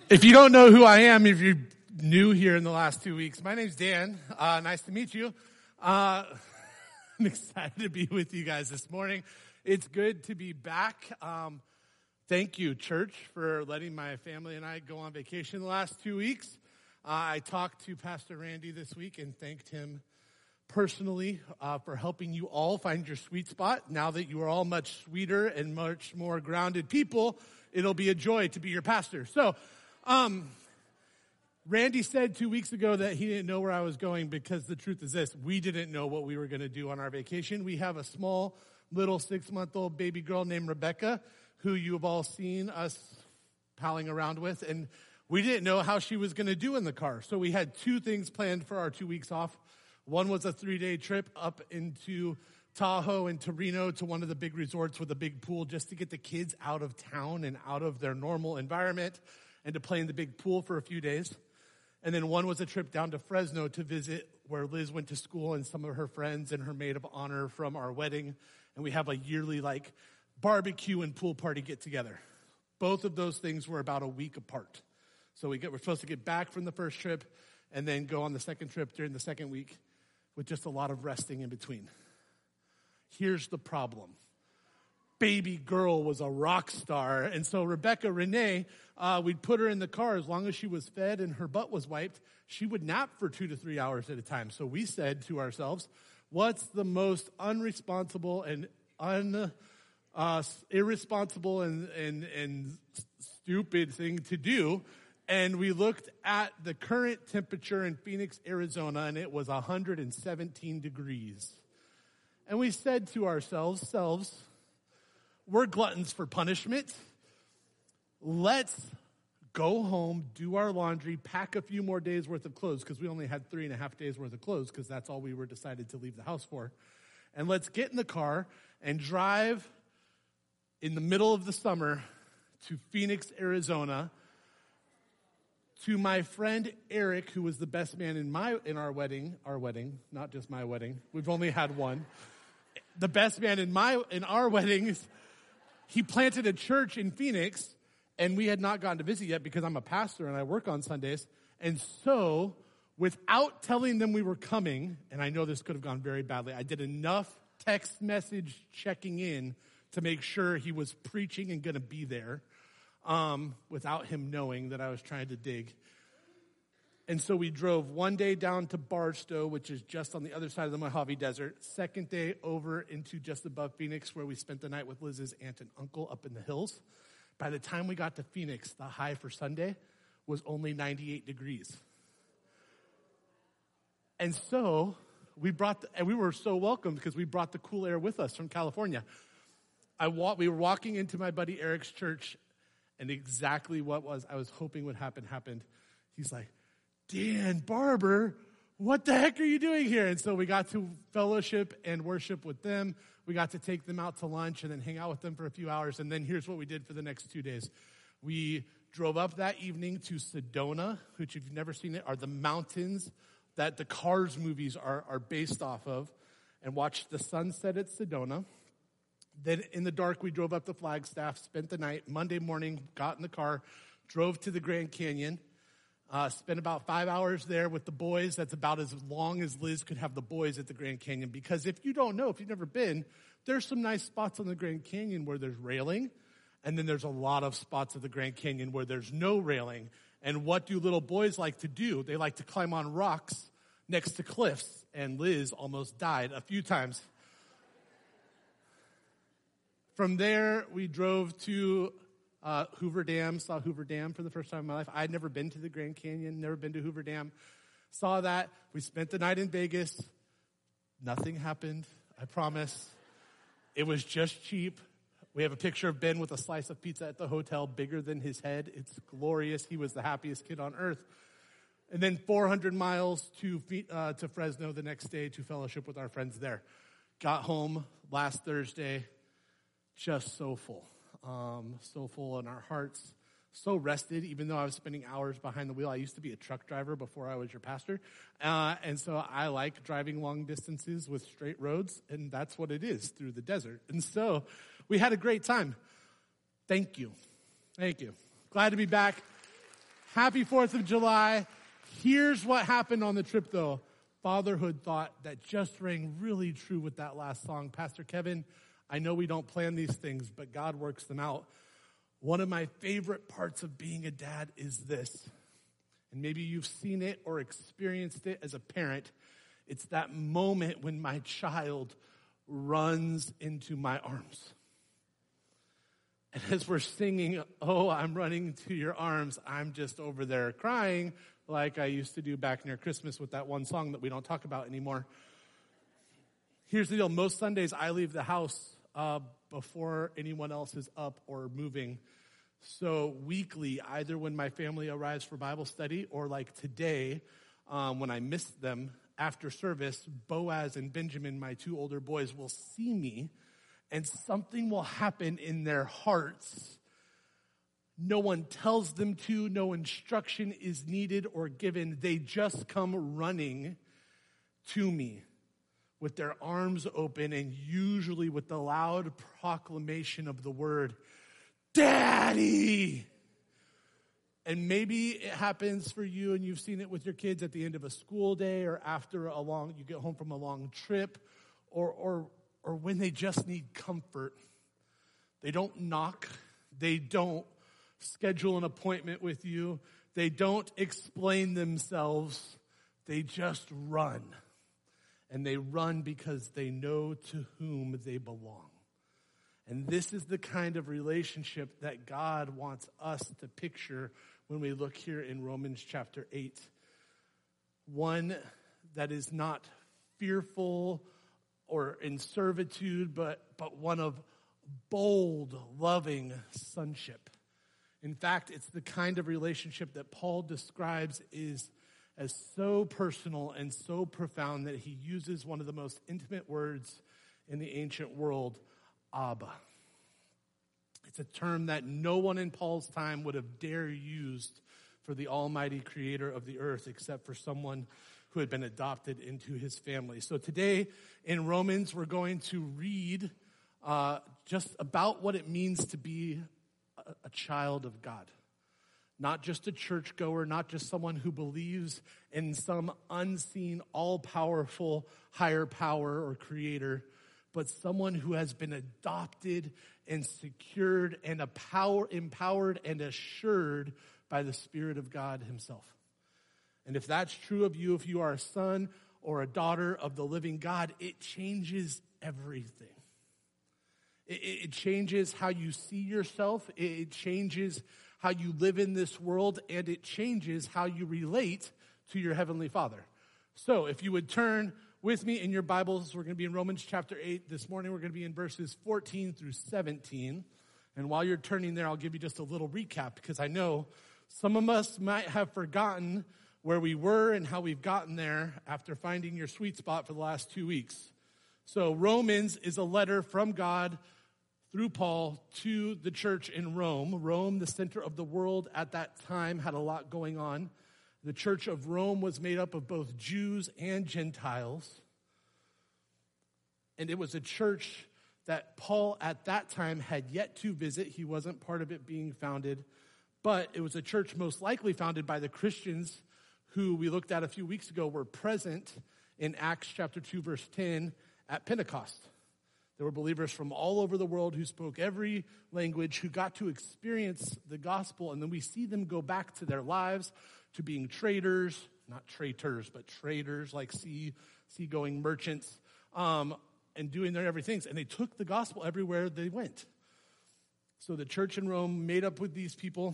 If you don't know who I am, if you're new here in the last 2 weeks, my name's Dan. Nice to meet you. I'm excited to be with you guys this morning. It's good to be back. Thank you, church, for letting my family and I go on vacation the last 2 weeks. I talked to Pastor Randy this week and thanked him personally for helping you all find your sweet spot. Now that you are all much sweeter and much more grounded people, it'll be a joy to be your pastor. So, Randy said 2 weeks ago that he didn't know where I was going because the truth is this: we didn't know what we were going to do on our vacation. We have a small, little 6-month-old baby girl named Rebecca, who you have all seen us palling around with, and we didn't know how she was going to do in the car. So we had two things planned for our 2 weeks off. One was a 3-day trip up into Tahoe and to Reno to one of the big resorts with a big pool, just to get the kids out of town and out of their normal environment and to play in the big pool for a few days. And then one was a trip down to Fresno to visit where Liz went to school and some of her friends and her maid of honor from our wedding. And we have a yearly barbecue and pool party get together. Both of those things were about a week apart. So we're supposed to get back from the first trip and then go on the second trip during the second week with just a lot of resting in between. Here's the problem. Baby girl was a rock star. And so Rebecca Renee, we'd put her in the car as long as she was fed and her butt was wiped. She would nap for 2 to 3 hours at a time. So we said to ourselves, what's the most unresponsible and irresponsible and stupid thing to do? And we looked at the current temperature in Phoenix, Arizona, and it was 117 degrees. And we said to ourselves, we're gluttons for punishment. Let's go home, do our laundry, pack a few more days worth of clothes, because we only had 3.5 days worth of clothes, because that's all we were decided to leave the house for. And let's get in the car and drive in the middle of the summer to Phoenix, Arizona, to my friend Eric, who was the best man in our wedding, not just my wedding. We've only had one. The best man in our weddings. He planted a church in Phoenix, and we had not gotten to visit yet because I'm a pastor and I work on Sundays. And so, without telling them we were coming, and I know this could have gone very badly, I did enough text message checking in to make sure he was preaching and going to be there, without him knowing that I was trying to dig. And so we drove one day down to Barstow, which is just on the other side of the Mojave Desert. Second day over into just above Phoenix, where we spent the night with Liz's aunt and uncle up in the hills. By the time we got to Phoenix, the high for Sunday was only 98 degrees. And so we were so welcomed because we brought the cool air with us from California. We were walking into my buddy Eric's church, and exactly what I was hoping would happen happened. He's like, Dan Barber, what the heck are you doing here? And so we got to fellowship and worship with them. We got to take them out to lunch and then hang out with them for a few hours. And then here's what we did for the next 2 days. We drove up that evening to Sedona, which if you've never seen it, are the mountains that the Cars movies are based off of, and watched the sunset at Sedona. Then in the dark, we drove up to Flagstaff, spent the night. Monday morning, got in the car, drove to the Grand Canyon. Spent about 5 hours there with the boys. That's about as long as Liz could have the boys at the Grand Canyon. Because if you don't know, if you've never been, there's some nice spots on the Grand Canyon where there's railing. And then there's a lot of spots of the Grand Canyon where there's no railing. And what do little boys like to do? They like to climb on rocks next to cliffs. And Liz almost died a few times. From there, we drove to Hoover Dam, saw Hoover Dam for the first time in my life. I had never been to the Grand Canyon, never been to Hoover Dam. Saw that. We spent the night in Vegas. Nothing happened, I promise. It was just cheap. We have a picture of Ben with a slice of pizza at the hotel, bigger than his head. It's glorious. He was the happiest kid on earth. And then 400 miles to Fresno the next day to fellowship with our friends there. Got home last Thursday, just so full. So full in our hearts, so rested, even though I was spending hours behind the wheel. I used to be a truck driver before I was your pastor. And so I like driving long distances with straight roads, and that's what it is, through the desert. And so we had a great time. Thank you. Glad to be back. Happy 4th of July. Here's what happened on the trip, though. Fatherhood thought that just rang really true with that last song. Pastor Kevin, I know we don't plan these things, but God works them out. One of my favorite parts of being a dad is this. And maybe you've seen it or experienced it as a parent. It's that moment when my child runs into my arms. And as we're singing, "Oh, I'm running to your arms," I'm just over there crying like I used to do back near Christmas with that one song that we don't talk about anymore. Here's the deal. Most Sundays I leave the house before anyone else is up or moving. So weekly, either when my family arrives for Bible study or like today, when I miss them after service, Boaz and Benjamin, my two older boys, will see me and something will happen in their hearts. No one tells them to, no instruction is needed or given. They just come running to me with their arms open and usually with the loud proclamation of the word, "Daddy!" And maybe it happens for you and you've seen it with your kids at the end of a school day or after you get home from a long trip or when they just need comfort. They don't knock. They don't schedule an appointment with you. They don't explain themselves. They just run. And they run because they know to whom they belong. And this is the kind of relationship that God wants us to picture when we look here in Romans chapter 8. One that is not fearful or in servitude, but one of bold, loving sonship. In fact, it's the kind of relationship that Paul describes as so personal and so profound that he uses one of the most intimate words in the ancient world, Abba. It's a term that no one in Paul's time would have dared used for the almighty creator of the earth except for someone who had been adopted into his family. So today in Romans, we're going to read just about what it means to be a child of God. Not just a churchgoer, not just someone who believes in some unseen, all-powerful, higher power or creator, but someone who has been adopted and secured and empowered and assured by the Spirit of God himself. And if that's true of you, if you are a son or a daughter of the living God, it changes everything. It changes how you see yourself. It changes how you live in this world, and it changes how you relate to your Heavenly Father. So if you would turn with me in your Bibles, we're going to be in Romans chapter 8. This morning we're going to be in verses 14 through 17. And while you're turning there, I'll give you just a little recap because I know some of us might have forgotten where we were and how we've gotten there after finding your sweet spot for the last 2 weeks. So Romans is a letter from God through Paul to the church in Rome. Rome, the center of the world at that time, had a lot going on. The church of Rome was made up of both Jews and Gentiles. And it was a church that Paul at that time had yet to visit. He wasn't part of it being founded. But it was a church most likely founded by the Christians who we looked at a few weeks ago were present in Acts chapter 2, verse 10 at Pentecost. There were believers from all over the world who spoke every language, who got to experience the gospel, and then we see them go back to their lives, to being traders, not traitors, but traders, like seagoing merchants, and doing their everything. And they took the gospel everywhere they went. So the church in Rome made up with these people,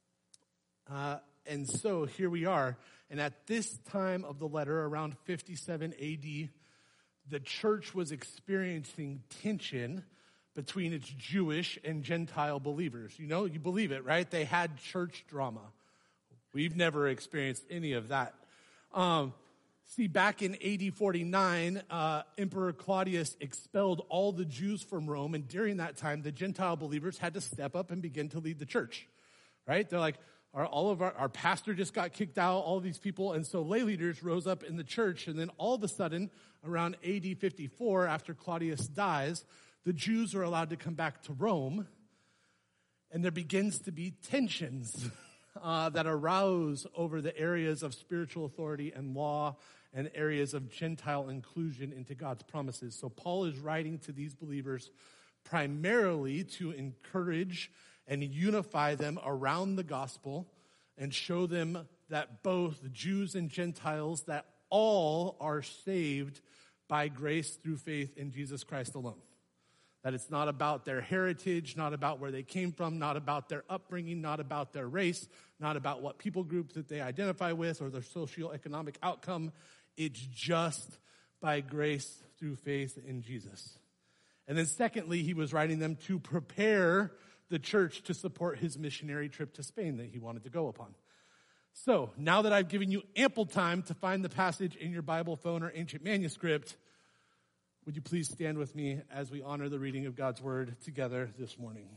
and so here we are. And at this time of the letter, around 57 AD, the church was experiencing tension between its Jewish and Gentile believers. You know, you believe it, right? They had church drama. We've never experienced any of that. See, back in AD 49, Emperor Claudius expelled all the Jews from Rome, and during that time, the Gentile believers had to step up and begin to lead the church, right? They're like, our pastor just got kicked out, all these people, and so lay leaders rose up in the church, and then all of a sudden, around AD 54, after Claudius dies, the Jews are allowed to come back to Rome, and there begins to be tensions that arouse over the areas of spiritual authority and law and areas of Gentile inclusion into God's promises. So Paul is writing to these believers primarily to encourage and unify them around the gospel and show them that both Jews and Gentiles, that all are saved by grace through faith in Jesus Christ alone. That it's not about their heritage, not about where they came from, not about their upbringing, not about their race, not about what people group that they identify with or their socioeconomic outcome. It's just by grace through faith in Jesus. And then secondly, he was writing them to prepare the church to support his missionary trip to Spain that he wanted to go upon. So now that I've given you ample time to find the passage in your Bible, phone, or ancient manuscript, would you please stand with me as we honor the reading of God's word together this morning?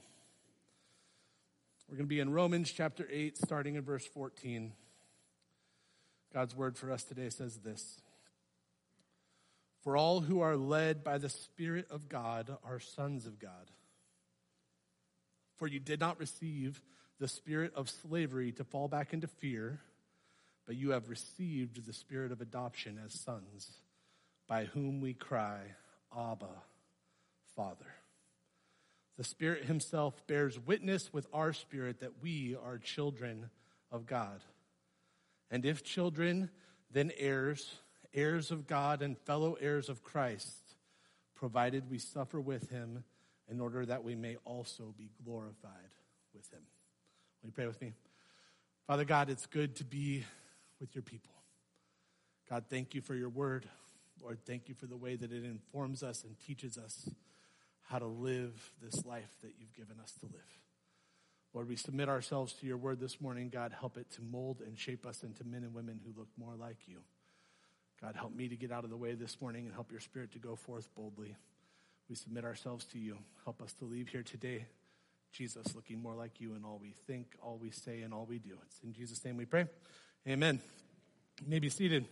We're going to be in Romans chapter 8, starting in verse 14. God's word for us today says this: "For all who are led by the Spirit of God are sons of God. For you did not receive the spirit of slavery to fall back into fear, but you have received the spirit of adoption as sons, by whom we cry, Abba, Father. The Spirit himself bears witness with our spirit that we are children of God. And if children, then heirs, heirs of God and fellow heirs of Christ, provided we suffer with him in order that we may also be glorified with him." Will you pray with me? Father God, it's good to be with your people. God, thank you for your word. Lord, thank you for the way that it informs us and teaches us how to live this life that you've given us to live. Lord, we submit ourselves to your word this morning. God, help it to mold and shape us into men and women who look more like you. God, help me to get out of the way this morning and help your Spirit to go forth boldly. We submit ourselves to you. Help us to leave here today, Jesus, looking more like you in all we think, all we say, and all we do. It's in Jesus' name we pray. Amen. You may be seated.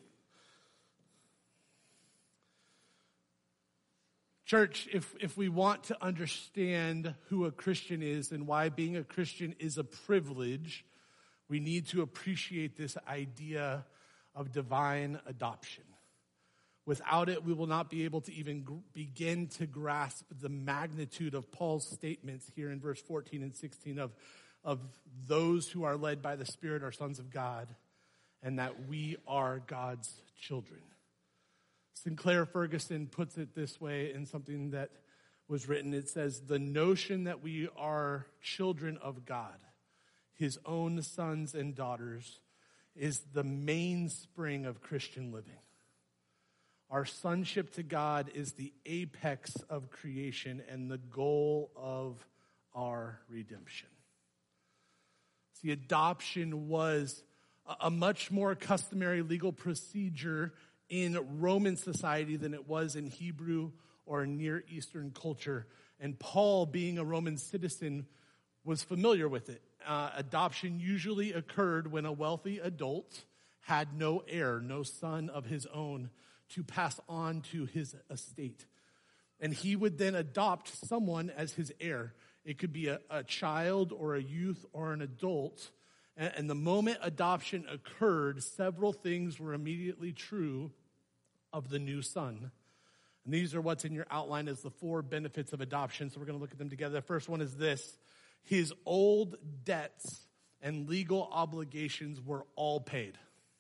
Church, if we want to understand who a Christian is and why being a Christian is a privilege, we need to appreciate this idea of divine adoption. Without it, we will not be able to even begin to grasp the magnitude of Paul's statements here in verse 14 and 16 of those who are led by the Spirit are sons of God, and that we are God's children. Sinclair Ferguson puts it this way in something that was written. It says, "The notion that we are children of God, his own sons and daughters, is the mainspring of Christian living. Our sonship to God is the apex of creation and the goal of our redemption." See, adoption was a much more customary legal procedure in Roman society than it was in Hebrew or Near Eastern culture. And Paul, being a Roman citizen, was familiar with it. Adoption usually occurred when a wealthy adult had no heir, no son of his own to pass on to his estate. And he would then adopt someone as his heir. It could be a child or a youth or an adult. And the moment adoption occurred, several things were immediately true of the new son. And these are what's in your outline as the 4 benefits of adoption. So we're going to look at them together. The first one is this: his old debts and legal obligations were all paid.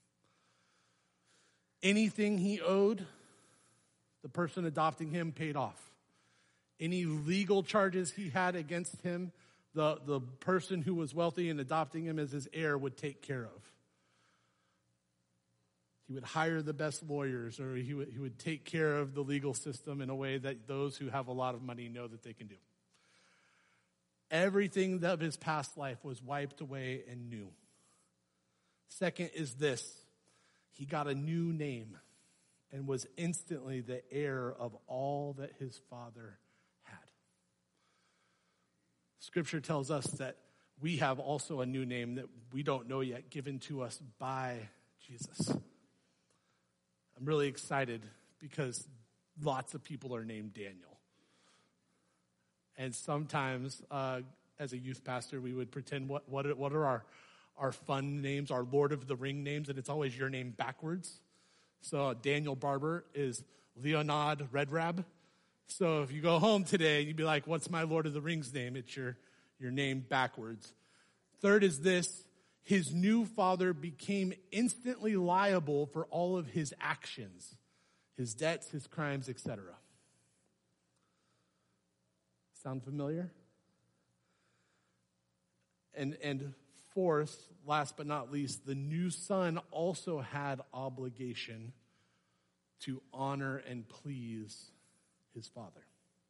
Anything he owed, the person adopting him paid off. Any legal charges he had against him, the person who was wealthy and adopting him as his heir would take care of. He would hire the best lawyers, or he would take care of the legal system in a way that those who have a lot of money know that they can do. Everything of his past life was wiped away and new. Second is this: he got a new name and was instantly the heir of all that his father had. Scripture tells us that we have also a new name that we don't know yet, given to us by Jesus. I'm really excited because lots of people are named Daniel. And sometimes, as a youth pastor, we would pretend what are our fun names, our Lord of the Ring names, and it's always your name backwards. So Daniel Barber is Leonard Redrab. So if you go home today, you'd be like, what's my Lord of the Rings name? It's your name backwards. Third is this: his new father became instantly liable for all of his actions, his debts, his crimes, etc. Sound familiar? And fourth, last but not least, the new son also had obligation to honor and please his father.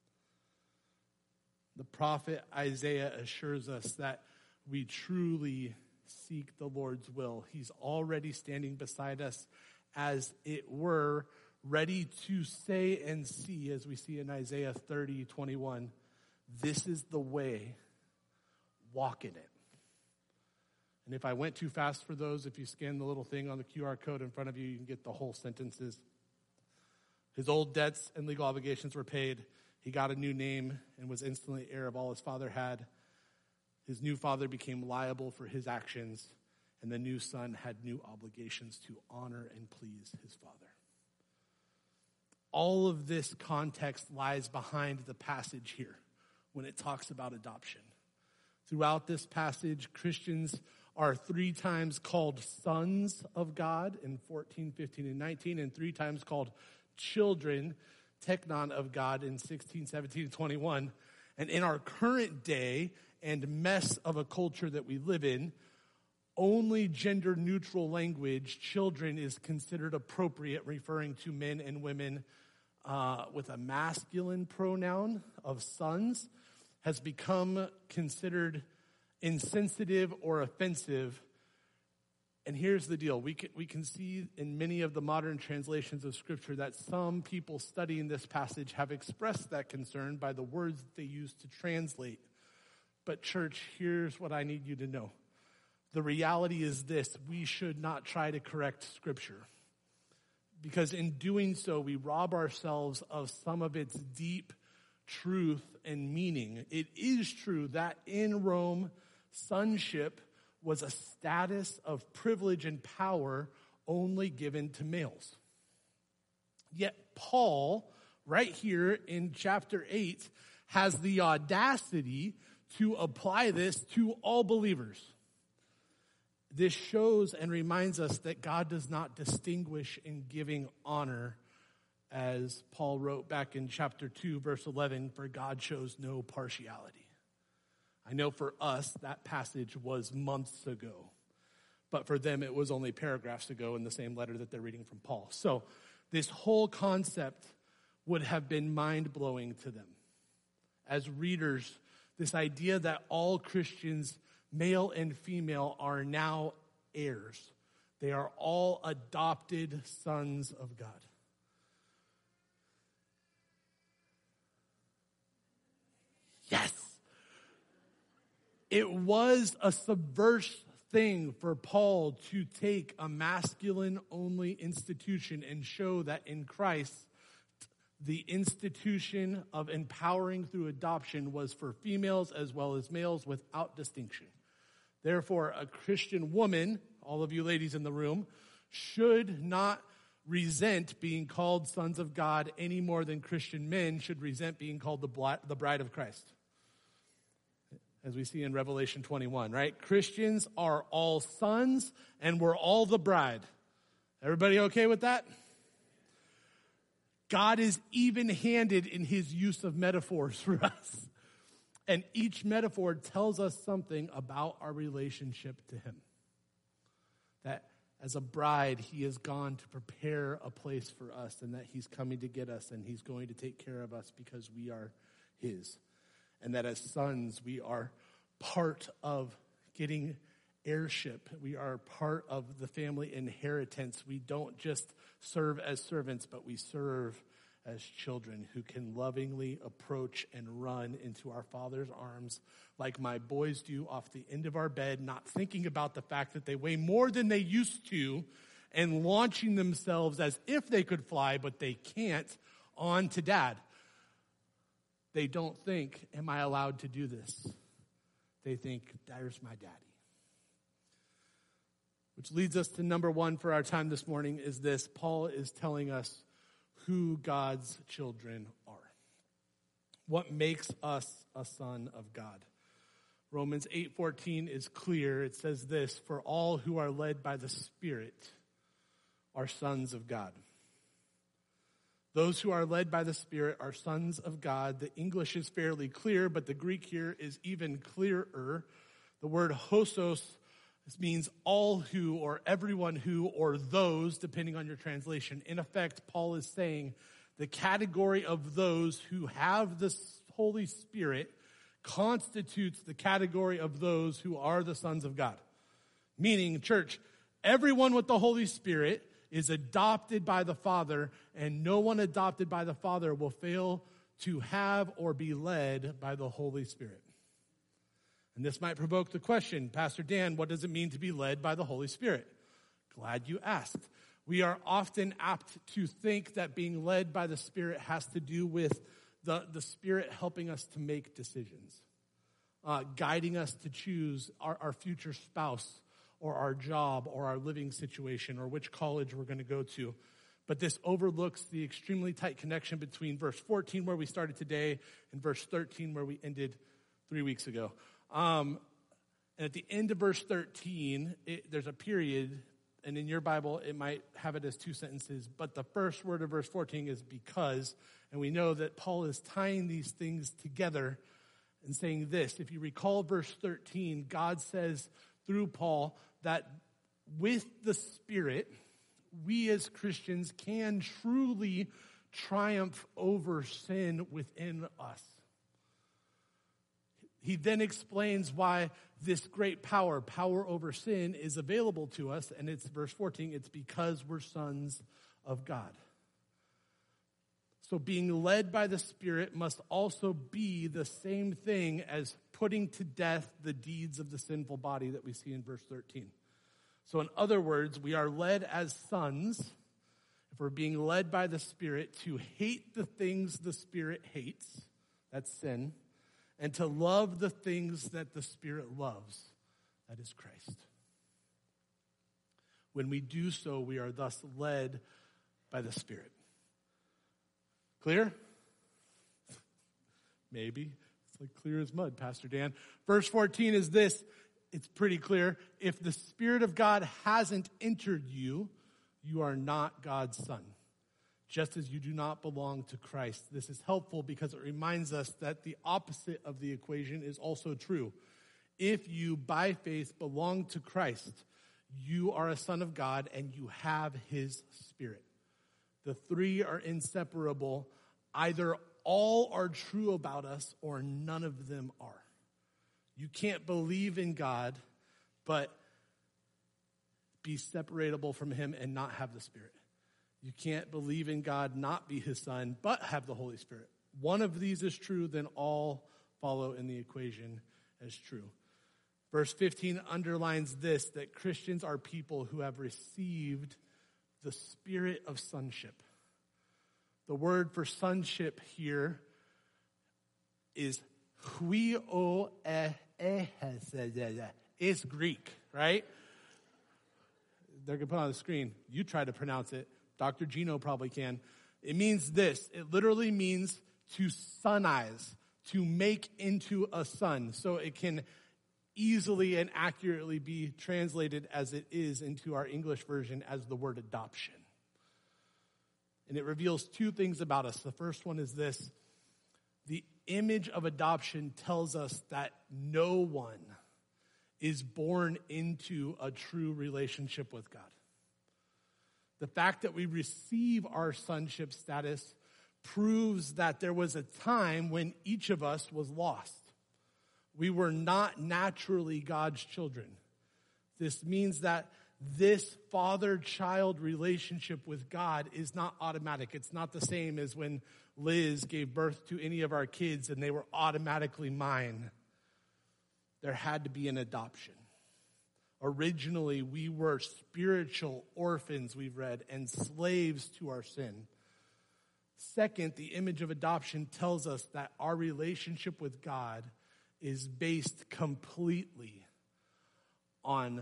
The prophet Isaiah assures us that we truly seek the Lord's will. He's already standing beside us, as it were, ready to say and see, as we see in Isaiah 30:21, this is the way, walk in it. And if I went too fast for those, if you scan the little thing on the QR code in front of you, you can get the whole sentences. His old debts and legal obligations were paid. He got a new name and was instantly heir of all his father had. His new father became liable for his actions, and the new son had new obligations to honor and please his father. All of this context lies behind the passage here when it talks about adoption. Throughout this passage, Christians are 3 times called sons of God in 14, 15, and 19, and 3 times called children, teknon of God in 16, 17, and 21. And in our current day and mess of a culture that we live in, only gender-neutral language, children, is considered appropriate, referring to men and women with a masculine pronoun of sons, has become considered insensitive or offensive. And here's the deal. We can see in many of the modern translations of Scripture that some people studying this passage have expressed that concern by the words that they use to translate. But church, here's what I need you to know. The reality is this: we should not try to correct Scripture, because in doing so, we rob ourselves of some of its deep truth and meaning. It is true that in Rome, sonship was a status of privilege and power only given to males. Yet Paul, right here in chapter 8, has the audacity to apply this to all believers. This shows and reminds us that God does not distinguish in giving honor, as Paul wrote back in chapter 2, verse 11, for God shows no partiality. I know for us, that passage was months ago, but for them, it was only paragraphs ago in the same letter that they're reading from Paul. So this whole concept would have been mind-blowing to them. As readers, this idea that all Christians, male and female, are now heirs. They are all adopted sons of God. Yes. It was a subversive thing for Paul to take a masculine-only institution and show that in Christ, the institution of empowering through adoption was for females as well as males without distinction. Therefore, a Christian woman, all of you ladies in the room, should not resent being called sons of God any more than Christian men should resent being called the bride of Christ. As we see in Revelation 21, right? Christians are all sons and we're all the bride. Everybody okay with that? God is even-handed in his use of metaphors for us. And each metaphor tells us something about our relationship to him. That as a bride, he has gone to prepare a place for us, and that he's coming to get us, and he's going to take care of us because we are his. And that as sons, we are part of getting heirship. We are part of the family inheritance. We don't just serve as servants, but we serve as children who can lovingly approach and run into our Father's arms like my boys do off the end of our bed, not thinking about the fact that they weigh more than they used to, and launching themselves as if they could fly, but they can't, on to dad. They don't think, am I allowed to do this? They think, there's my daddy. Which leads us to number one for our time this morning is this. Paul is telling us who God's children are. What makes us a son of God? Romans 8:14 is clear. It says this, for all who are led by the Spirit are sons of God. Those who are led by the Spirit are sons of God. The English is fairly clear, but the Greek here is even clearer. The word hosos means all who, or everyone who, or those, depending on your translation. In effect, Paul is saying the category of those who have the Holy Spirit constitutes the category of those who are the sons of God. Meaning, church, everyone with the Holy Spirit is adopted by the Father, and no one adopted by the Father will fail to have or be led by the Holy Spirit. And this might provoke the question, Pastor Dan, what does it mean to be led by the Holy Spirit? Glad you asked. We are often apt to think that being led by the Spirit has to do with the Spirit helping us to make decisions, guiding us to choose our future spouse or our job or our living situation or which college we're going to go to. But this overlooks the extremely tight connection between verse 14, where we started today, and verse 13, where we ended 3 weeks ago. And at the end of verse 13, there's a period, and in your Bible, it might have it as 2 sentences, but the first word of verse 14 is because, and we know that Paul is tying these things together and saying this. If you recall verse 13, God says through Paul that with the Spirit, we as Christians can truly triumph over sin within us. He then explains why this great power over sin, is available to us, and it's verse 14, it's because we're sons of God. So being led by the Spirit must also be the same thing as putting to death the deeds of the sinful body that we see in verse 13. So in other words, we are led as sons, if we're being led by the Spirit, to hate the things the Spirit hates, that's sin, and to love the things that the Spirit loves, that is Christ. When we do so, we are thus led by the Spirit. Clear? Maybe. It's like clear as mud, Pastor Dan. Verse 14 is this. It's pretty clear. If the Spirit of God hasn't entered you, you are not God's son, just as you do not belong to Christ. This is helpful because it reminds us that the opposite of the equation is also true. If you, by faith, belong to Christ, you are a son of God and you have his Spirit. The three are inseparable. Either all are true about us or none of them are. You can't believe in God, but be separatable from him and not have the Spirit. You can't believe in God, not be his son, but have the Holy Spirit. One of these is true, then all follow in the equation as true. Verse 15 underlines this, that Christians are people who have received the spirit of sonship. The word for sonship here is huioe. It's Greek, right? They're going to put it on the screen. You try to pronounce it. Dr. Gino probably can. It means this. It literally means to sonize, to make into a son. So it can easily and accurately be translated as it is into our English version as the word adoption. And it reveals two things about us. The first one is this. The image of adoption tells us that no one is born into a true relationship with God. The fact that we receive our sonship status proves that there was a time when each of us was lost. We were not naturally God's children. This means that this father-child relationship with God is not automatic. It's not the same as when Liz gave birth to any of our kids and they were automatically mine. There had to be an adoption. Originally, we were spiritual orphans, we've read, and slaves to our sin. Second, the image of adoption tells us that our relationship with God is based completely on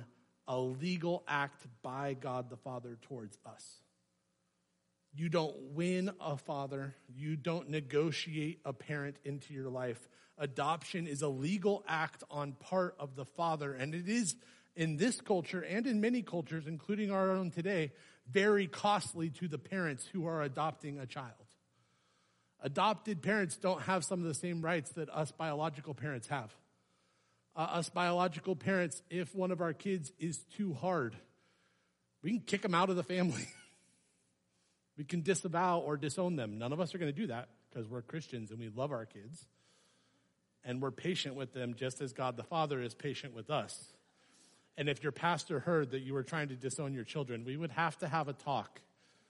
a legal act by God the Father towards us. You don't win a father. You don't negotiate a parent into your life. Adoption is a legal act on part of the father, and it is in this culture and in many cultures, including our own today, very costly to the parents who are adopting a child. Adopted parents don't have some of the same rights that us biological parents have. Us biological parents, if one of our kids is too hard, we can kick them out of the family. We can disavow or disown them. None of us are going to do that because we're Christians and we love our kids. And we're patient with them just as God the Father is patient with us. And if your pastor heard that you were trying to disown your children, we would have to have a talk.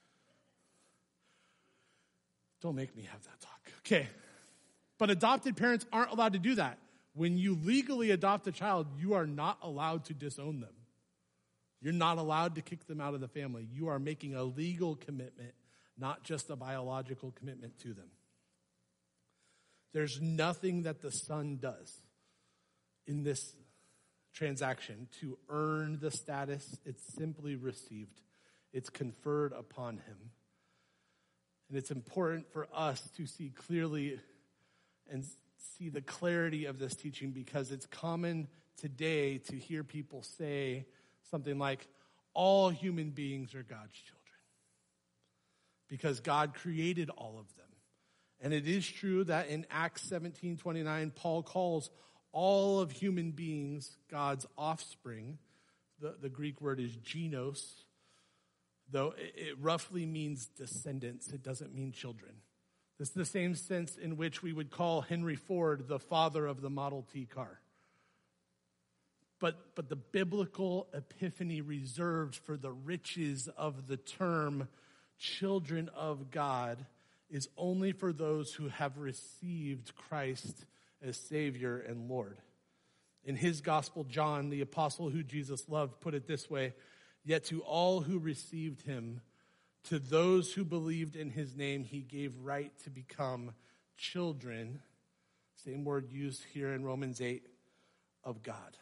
Don't make me have that talk. Okay. But adopted parents aren't allowed to do that. When you legally adopt a child, you are not allowed to disown them. You're not allowed to kick them out of the family. You are making a legal commitment, not just a biological commitment to them. There's nothing that the son does in this transaction to earn the status. It's simply received. It's conferred upon him. And it's important for us to see clearly and see the clarity of this teaching, because it's common today to hear people say something like, all human beings are God's children because God created all of them. And it is true that in Acts 17:29, Paul calls all of human beings God's offspring. The Greek word is genos, though it roughly means descendants. It doesn't mean children. This is the same sense in which we would call Henry Ford the father of the Model T car. But the biblical epiphany reserved for the riches of the term children of God is only for those who have received Christ as Savior and Lord. In his gospel, John, the apostle who Jesus loved, put it this way: yet to all who received him, to those who believed in his name, he gave right to become children, same word used here in Romans 8, of God.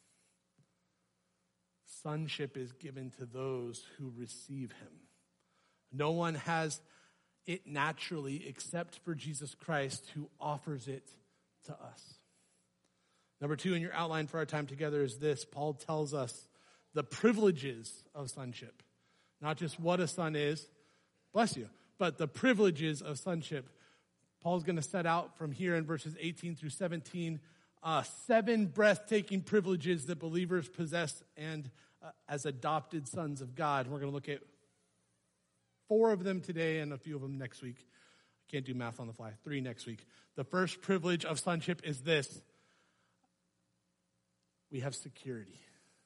Sonship is given to those who receive him. No one has it naturally except for Jesus Christ, who offers it to us. Number 2 in your outline for our time together is this: Paul tells us the privileges of sonship. Not just what a son is, bless you, but the privileges of sonship. Paul's going to set out from here in verses 18 through 17, 7 breathtaking privileges that believers possess and as adopted sons of God. We're going to look at 4 of them today and a few of them next week. I can't do math on the fly. 3 next week. The first privilege of sonship is this: we have security.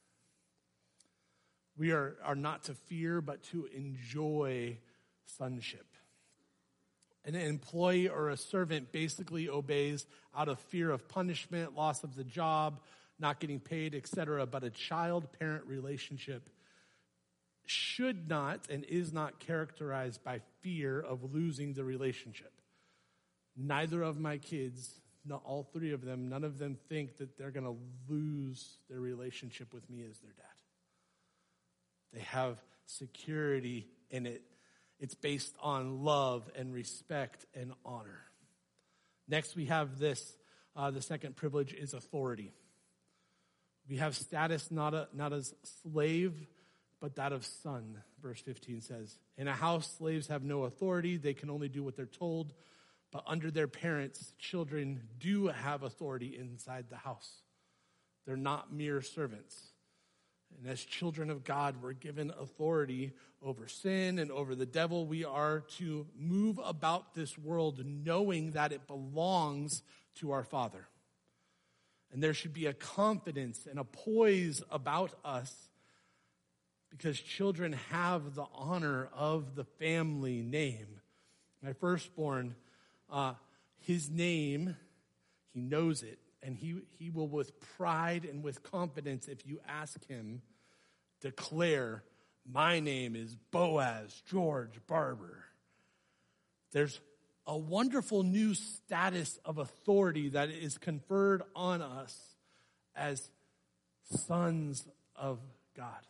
We are not to fear, but to enjoy sonship. An employee or a servant basically obeys out of fear of punishment, loss of the job, not getting paid, etc. But a child-parent relationship should not and is not characterized by fear of losing the relationship. Neither of my kids, all 3 of them, none of them think that they're going to lose their relationship with me as their dad. They have security in it. It's based on love and respect and honor. Next, we have this. The second privilege is authority. We have status not as slave, but that of son. Verse 15 says, in a house, slaves have no authority. They can only do what they're told. But under their parents, children do have authority inside the house. They're not mere servants. And as children of God, we're given authority over sin and over the devil. We are to move about this world knowing that it belongs to our Father. And there should be a confidence and a poise about us because children have the honor of the family name. My firstborn, his name, he knows it. And he will, with pride and with confidence, if you ask him, declare, my name is Boaz George Barber. There's a wonderful new status of authority that is conferred on us as sons of God.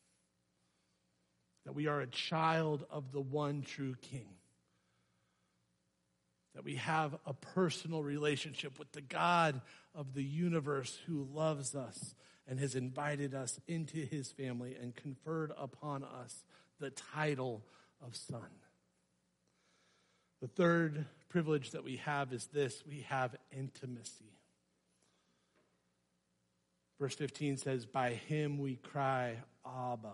That we are a child of the one true King. That we have a personal relationship with the God of the universe who loves us and has invited us into his family and conferred upon us the title of son. The third privilege that we have is this: we have intimacy. Verse 15 says, by him we cry, Abba.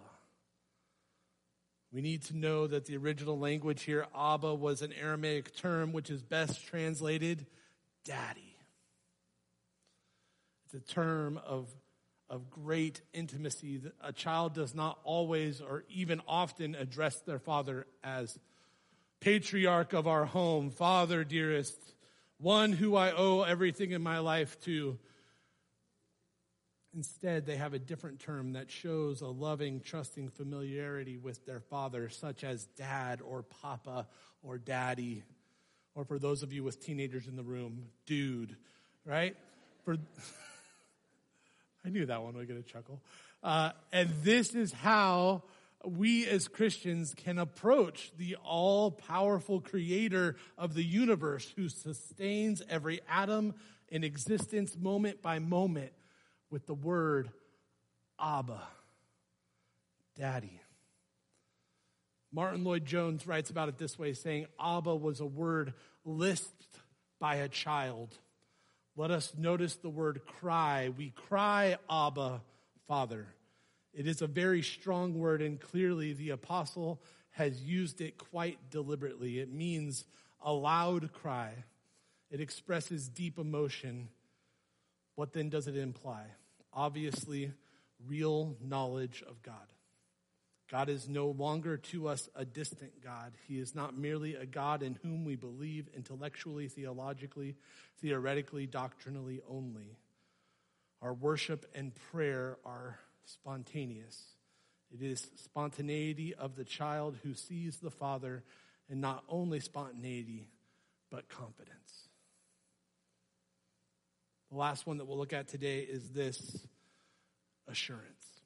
We need to know that the original language here, Abba, was an Aramaic term which is best translated daddy. It's a term of great intimacy. A child does not always or even often address their father as patriarch of our home, father dearest, one who I owe everything in my life to. Instead, they have a different term that shows a loving, trusting familiarity with their father, such as dad or papa or daddy, or for those of you with teenagers in the room, dude, right? I knew that one would get a chuckle. And this is how we as Christians can approach the all-powerful creator of the universe who sustains every atom in existence moment by moment with the word Abba, daddy. Martin Lloyd-Jones writes about it this way, saying, Abba was a word lisped by a child. Let us notice the word cry. We cry, Abba, Father. It is a very strong word, and clearly the apostle has used it quite deliberately. It means a loud cry. It expresses deep emotion. What then does it imply? Obviously, real knowledge of God. God is no longer to us a distant God. He is not merely a God in whom we believe intellectually, theologically, theoretically, doctrinally only. Our worship and prayer are spontaneous. It is spontaneity of the child who sees the Father, and not only spontaneity, but confidence. The last one that we'll look at today is this: assurance.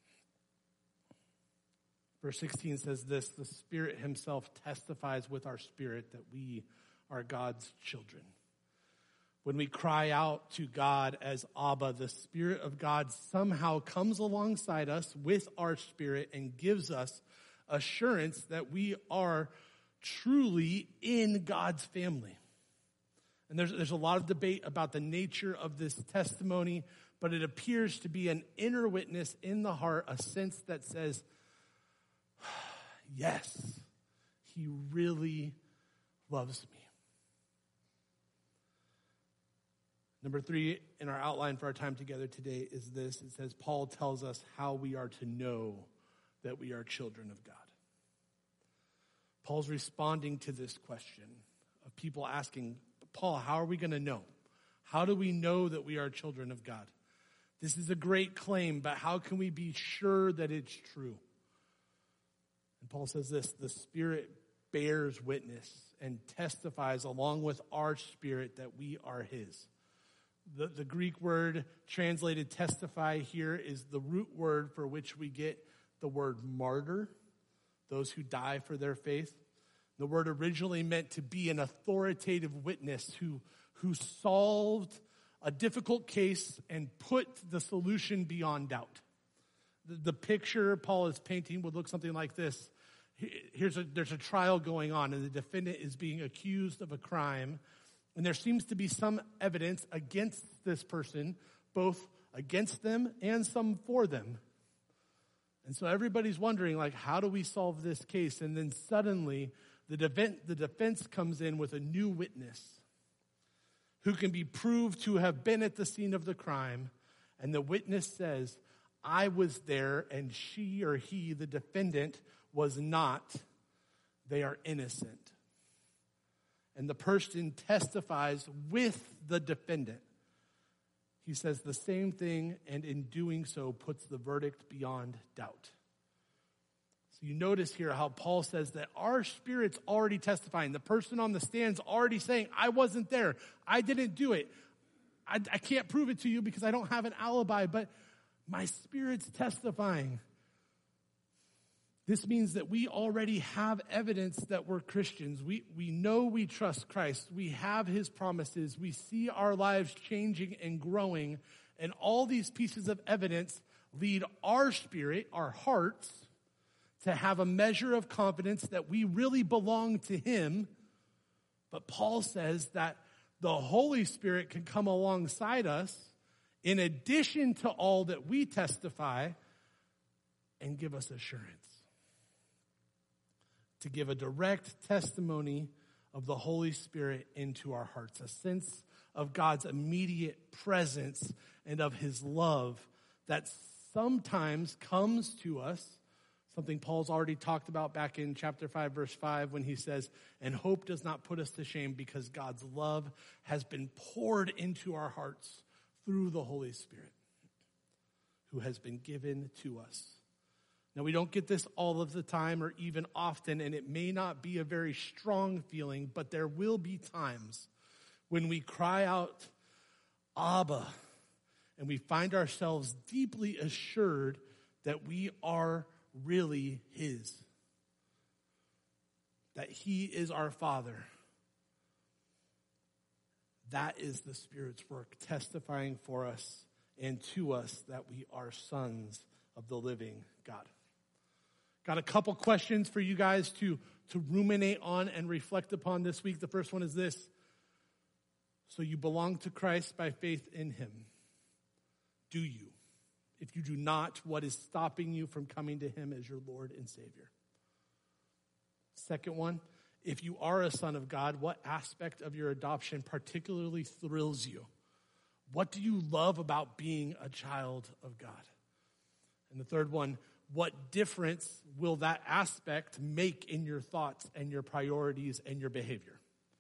Verse 16 says this: the Spirit himself testifies with our spirit that we are God's children. When we cry out to God as Abba, the Spirit of God somehow comes alongside us with our spirit and gives us assurance that we are truly in God's family. And there's a lot of debate about the nature of this testimony, but it appears to be an inner witness in the heart, a sense that says, yes, he really loves me. Number 3 in our outline for our time together today is this. It says, Paul tells us how we are to know that we are children of God. Paul's responding to this question of people asking, Paul, how are we going to know? How do we know that we are children of God? This is a great claim, but how can we be sure that it's true? And Paul says this: the Spirit bears witness and testifies along with our spirit that we are his. The Greek word translated testify here is the root word for which we get the word martyr, those who die for their faith. The word originally meant to be an authoritative witness who solved a difficult case and put the solution beyond doubt. The picture Paul is painting would look something like this. There's a trial going on, and the defendant is being accused of a crime, and there seems to be some evidence against this person, both against them and some for them. And so everybody's wondering, how do we solve this case? And then suddenly the defense comes in with a new witness who can be proved to have been at the scene of the crime. And the witness says, I was there, and she or he, the defendant, was not. They are innocent. And the person testifies with the defendant. He says the same thing, and in doing so puts the verdict beyond doubt. So you notice here how Paul says that our spirit's already testifying. The person on the stand's already saying, I wasn't there. I didn't do it. I can't prove it to you because I don't have an alibi, but my spirit's testifying This means that we already have evidence that we're Christians. We know we trust Christ. We have his promises. We see our lives changing and growing. And all these pieces of evidence lead our spirit, our hearts, to have a measure of confidence that we really belong to him. But Paul says that the Holy Spirit can come alongside us in addition to all that we testify and give us assurance. To give a direct testimony of the Holy Spirit into our hearts, a sense of God's immediate presence and of his love that sometimes comes to us, something Paul's already talked about back in chapter 5, verse 5, when he says, and hope does not put us to shame because God's love has been poured into our hearts through the Holy Spirit who has been given to us. Now, we don't get this all of the time or even often, and it may not be a very strong feeling, but there will be times when we cry out, Abba, and we find ourselves deeply assured that we are really his, that he is our Father. That is the Spirit's work, testifying for us and to us that we are sons of the living God. Got a couple questions for you guys to ruminate on and reflect upon this week. The first one is this. So you belong to Christ by faith in him. Do you? If you do not, what is stopping you from coming to him as your Lord and Savior? Second one, if you are a son of God, what aspect of your adoption particularly thrills you? What do you love about being a child of God? And the third one, what difference will that aspect make in your thoughts and your priorities and your behavior?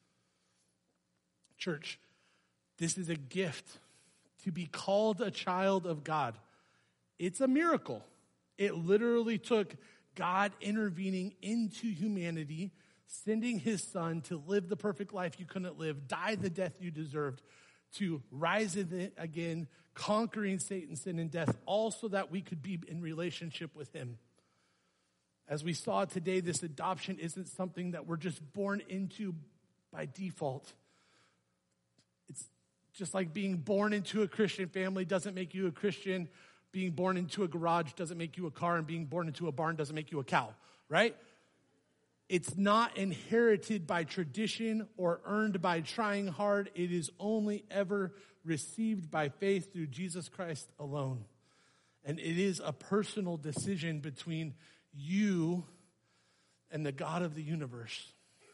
Church, this is a gift to be called a child of God. It's a miracle. It literally took God intervening into humanity, sending his son to live the perfect life you couldn't live, die the death you deserved, to rise again, conquering Satan, sin, and death, all so that we could be in relationship with him. As we saw today, this adoption isn't something that we're just born into by default. It's just like being born into a Christian family doesn't make you a Christian. Being born into a garage doesn't make you a car, and being born into a barn doesn't make you a cow, right? It's not inherited by tradition or earned by trying hard. It is only ever received by faith through Jesus Christ alone. And it is a personal decision between you and the God of the universe.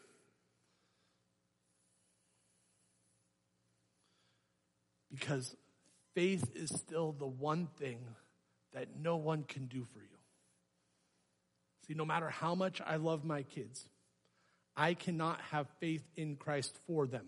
Because faith is still the one thing that no one can do for you. See, no matter how much I love my kids, I cannot have faith in Christ for them.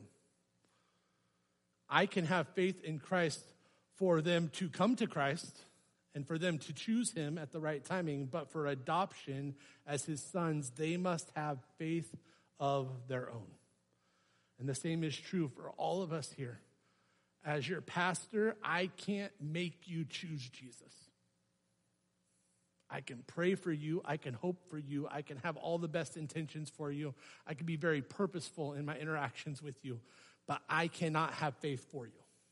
I can have faith in Christ for them to come to Christ and for them to choose him at the right timing, but for adoption as his sons, they must have faith of their own. And the same is true for all of us here. As your pastor, I can't make you choose Jesus. I can pray for you. I can hope for you. I can have all the best intentions for you. I can be very purposeful in my interactions with you, but I cannot have faith for you.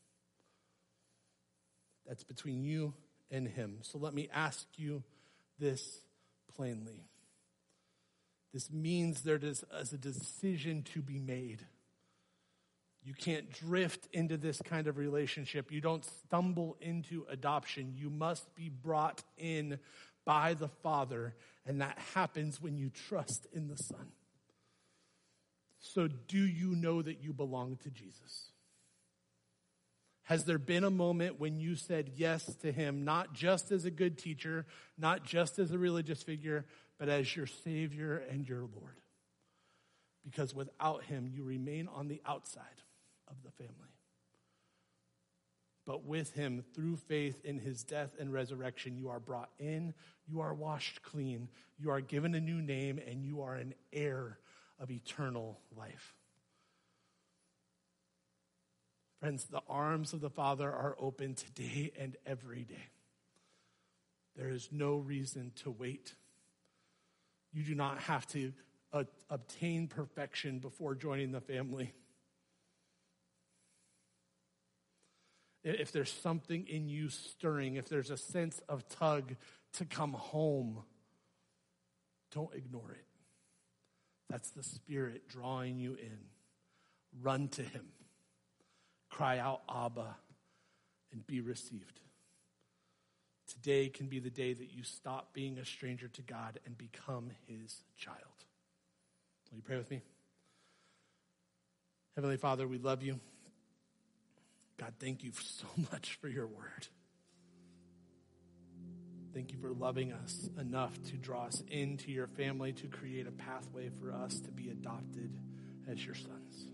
That's between you and him. So let me ask you this plainly. This means there is a decision to be made. You can't drift into this kind of relationship. You don't stumble into adoption. You must be brought in by the Father, and that happens when you trust in the Son. So do you know that you belong to Jesus? Has there been a moment when you said yes to him, not just as a good teacher, not just as a religious figure, but as your Savior and your Lord? Because without him, you remain on the outside of the family. But with him, through faith in his death and resurrection, you are brought in, you are washed clean, you are given a new name, and you are an heir of eternal life. Friends, the arms of the Father are open today and every day. There is no reason to wait. You do not have to obtain perfection before joining the family. If there's something in you stirring, if there's a sense of tug to come home, don't ignore it. That's the Spirit drawing you in. Run to him. Cry out, Abba, and be received. Today can be the day that you stop being a stranger to God and become his child. Will you pray with me? Heavenly Father, we love you. God, thank you so much for your word. Thank you for loving us enough to draw us into your family, to create a pathway for us to be adopted as your sons.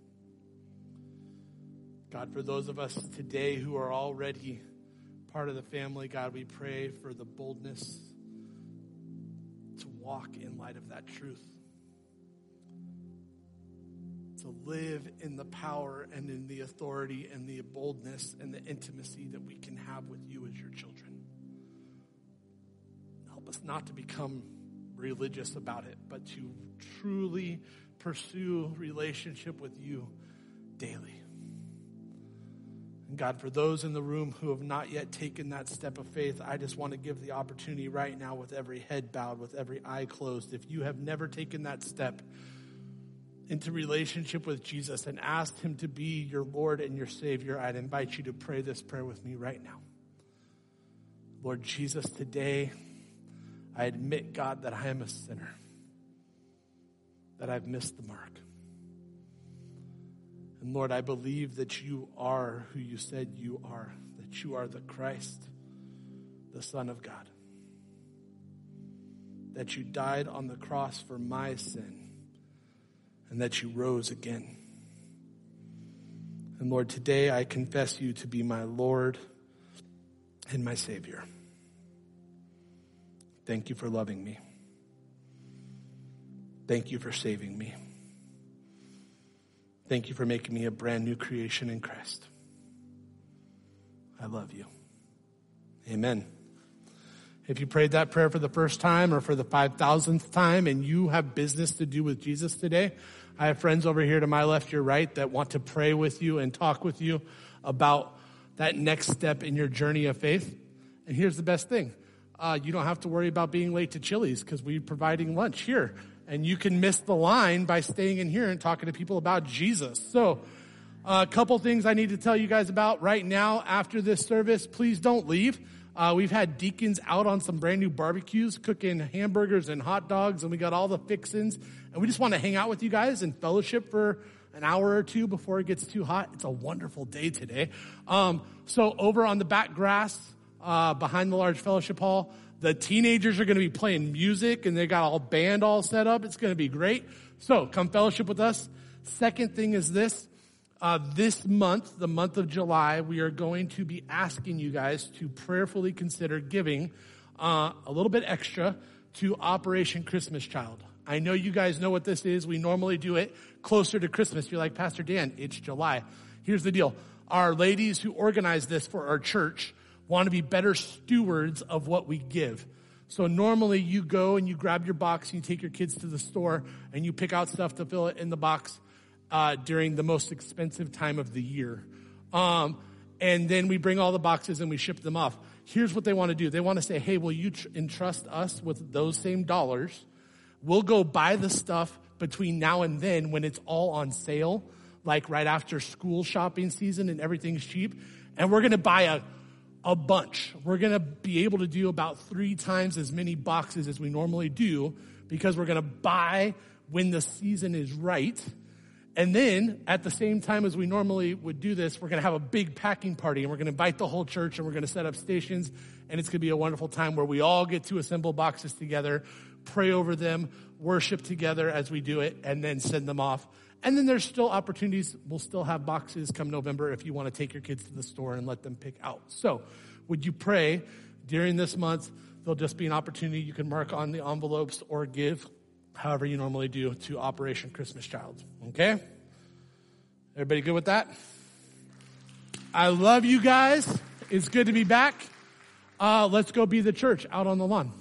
God, for those of us today who are already part of the family, God, we pray for the boldness to walk in light of that truth, to live in the power and in the authority and the boldness and the intimacy that we can have with you as your children. Help us not to become religious about it, but to truly pursue relationship with you daily. And God, for those in the room who have not yet taken that step of faith, I just want to give the opportunity right now, with every head bowed, with every eye closed. If you have never taken that step into relationship with Jesus and asked him to be your Lord and your Savior, I'd invite you to pray this prayer with me right now. Lord Jesus, today I admit, God, that I am a sinner, that I've missed the mark. And Lord, I believe that you are who you said you are, that you are the Christ, the Son of God, that you died on the cross for my sin, and that you rose again. And Lord, today I confess you to be my Lord and my Savior. Thank you for loving me. Thank you for saving me. Thank you for making me a brand new creation in Christ. I love you. Amen. If you prayed that prayer for the first time or for the 5,000th time and you have business to do with Jesus today, I have friends over here to my left, your right, that want to pray with you and talk with you about that next step in your journey of faith. And here's the best thing. You don't have to worry about being late to Chili's because we're providing lunch here. And you can miss the line by staying in here and talking to people about Jesus. So a couple things I need to tell you guys about right now after this service. Please don't leave. We've had deacons out on some brand new barbecues, cooking hamburgers and hot dogs, and we got all the fixins. And we just want to hang out with you guys and fellowship for an hour or two before it gets too hot. It's a wonderful day today. So over on the back grass, behind the large fellowship hall, the teenagers are going to be playing music, and they got all band all set up. It's going to be great. So come fellowship with us. Second thing is this. This month, the month of July, we are going to be asking you guys to prayerfully consider giving a little bit extra to Operation Christmas Child. I know you guys know what this is. We normally do it closer to Christmas. You're like, Pastor Dan, it's July. Here's the deal. Our ladies who organize this for our church want to be better stewards of what we give. So normally you go and you grab your box and you take your kids to the store and you pick out stuff to fill it in the box during the most expensive time of the year. And then we bring all the boxes and we ship them off. Here's what they want to do. They want to say, hey, will you entrust us with those same dollars? We'll go buy the stuff between now and then when it's all on sale, like right after school shopping season and everything's cheap. And we're going to buy a bunch. We're going to be able to do about 3 times as many boxes as we normally do because we're going to buy when the season is right. And then at the same time as we normally would do this, we're going to have a big packing party and we're going to invite the whole church and we're going to set up stations, and it's going to be a wonderful time where we all get to assemble boxes together, pray over them, worship together as we do it, and then send them off. And then there's still opportunities. We'll still have boxes come November if you want to take your kids to the store and let them pick out. So would you pray during this month? There'll just be an opportunity. You can mark on the envelopes or give however you normally do to Operation Christmas Child. Okay? Everybody good with that? I love you guys. It's good to be back. Let's go be the church out on the lawn.